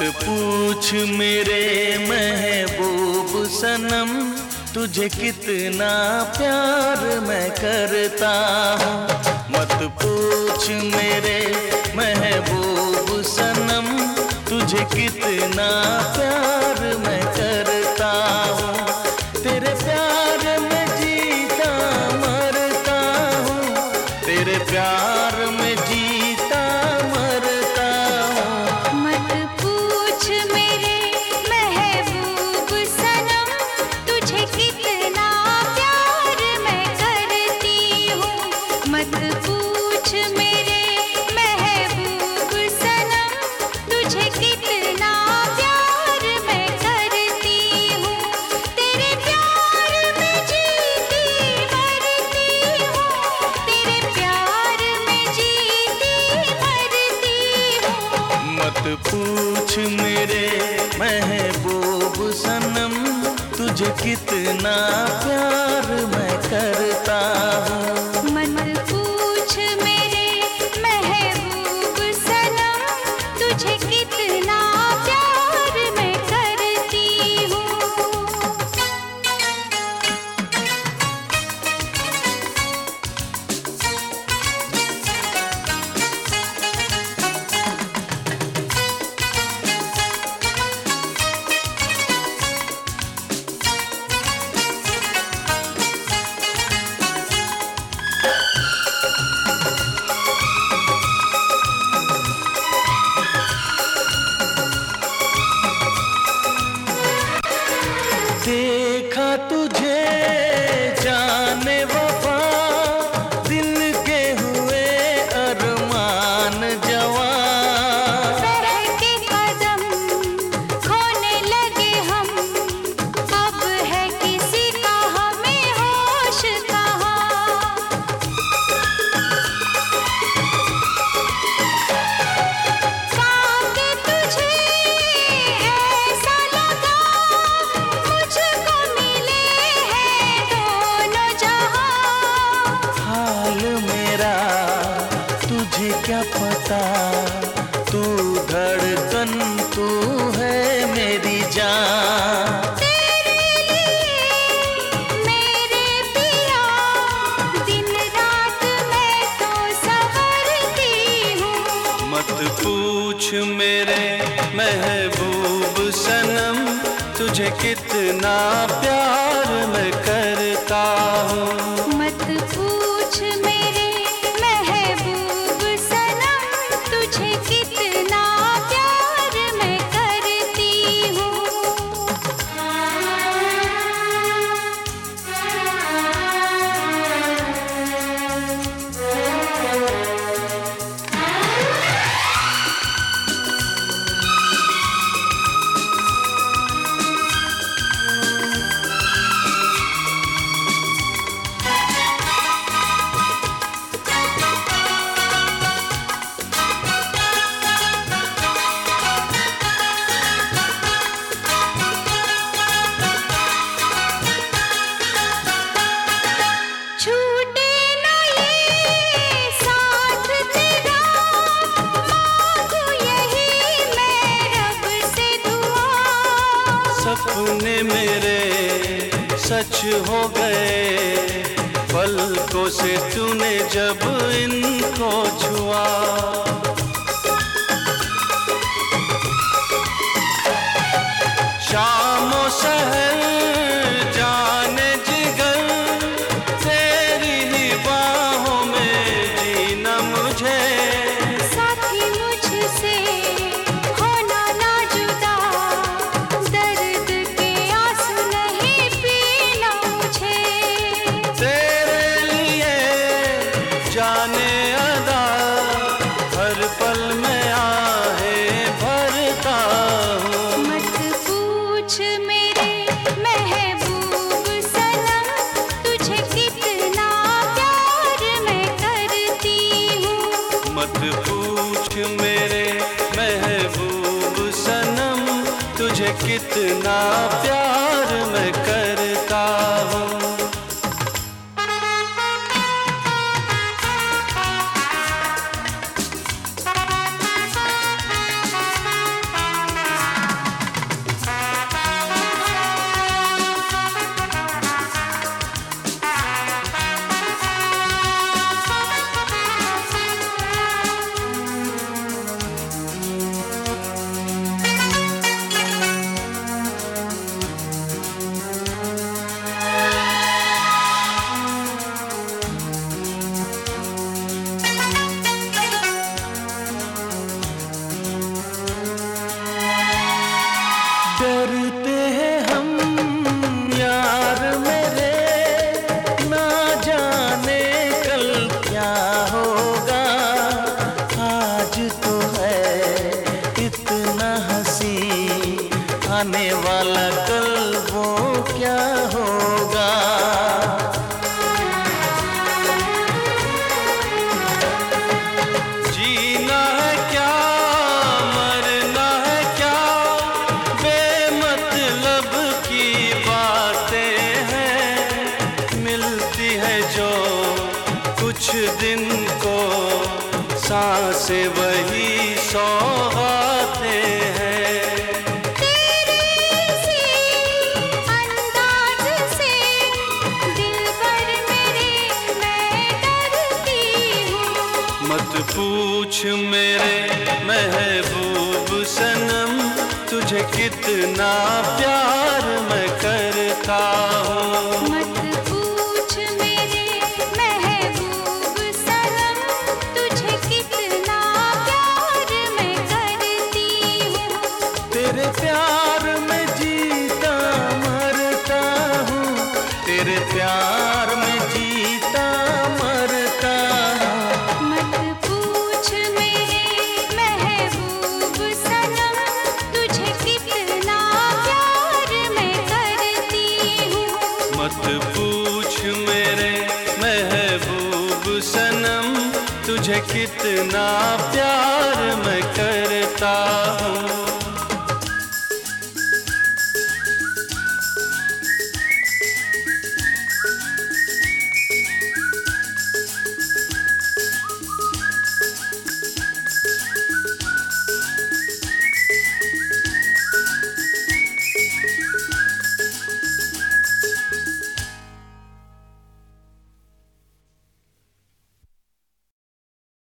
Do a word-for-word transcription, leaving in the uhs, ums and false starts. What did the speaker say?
पूछ मेरे महबूब सनम, तुझे कितना प्यार मैं करता हूँ। मत पूछ मेरे महबूब सनम, तुझे कितना प्यार मैं करता हूँ। तेरे प्यार में जीता मरता हूँ, तेरे प्यार में जीता मरता हूँ। मत पूछ मेरे महबूब सनम, तुझे कितना प्यार मैं करती हूँ। मत पूछ मेरे महबूब सनम, तुझे कितना प्यार मैं करती हूँ। तेरे प्यार में जीती मरती हूँ, तेरे प्यार में जीती मरती हूँ। मत पूछ मेरे महबूब सनम, तुझे कितना प्यार मैं करता हूँ। मत पूछ मेरे महबूब सनम, तुझे कितना प्यार मैं करती हूँ। देखा तुझे जाने वफा, दिल के हुए अरमान जवां। बहके कदम खोने लगे हम, अब है किसी का हमें होश कहाँ। पाके तुझे ऐसा लगा, मुझको मिले हैं दोनों जहां। हाल मेरा तुझे क्या पता, तू धड़कन तू है मेरी जान। तेरे लिए मेरे पिया, दिन रात मैं तो संवरती हूँ। मत पूछ मेरे महबूब सनम, तुझे कितना प्यार मैं करता हूँ। मत पूछ मेरे महबूब सनम, तुझे कितना प्यार मैं करती हूँ। छूटे ना ये साथ तेरा, मांगू यही मैं रब से दुआ। सपने मेरे सच हो गए, पलकों से तूने जब इनको छुआ। शामों सहर जाने जिगर, तेरी ही बाहों में जीना मुझे। साथी मुझसे होना ना जुदा, दर्द के आंसू नहीं पीना मुझे। तेरे लिए जाने अदा, हर पल में आहें भरता हूँ। मत पूछ मेरे महबूब सनम, तुझे कितना प्यार मैं करती हूँ। मत पूछ मेरे महबूब सनम, तुझे कितना प्यार मैं करता हूँ। से वही सौगातें हैं। तेरे से अंदाज से दिलबर मेरे मैं डरती हूँ। मत पूछ मेरे महबूब सनम तुझे कितना प्यार मैं करता हूँ। मत पूछ मेरे महबूब सनम तुझे कितना प्यार मैं करती हूँ। तेरे प्यार में जीता मरता हूँ, तेरे प्यार में जीता मरता हूँ। मत पूछ मेरे महबूब सनम तुझे कितना प्यार मैं करती हूँ। मत पूछ मेरे महबूब सनम तुझे कितना प्यार